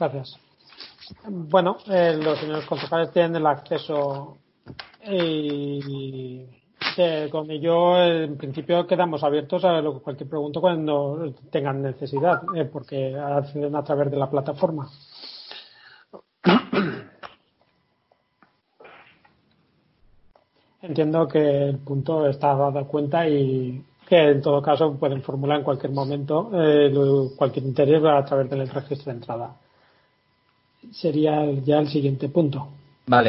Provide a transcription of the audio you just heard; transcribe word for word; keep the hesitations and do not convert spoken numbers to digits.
Gracias. Bueno, eh, los señores concejales tienen el acceso y eh, con ello en principio quedamos abiertos a lo- cualquier pregunta cuando tengan necesidad, eh, porque acceden a través de la plataforma. Entiendo que el punto está dado cuenta y que en todo caso pueden formular en cualquier momento eh, lo- cualquier interés a través del registro de entrada. Sería ya el siguiente punto.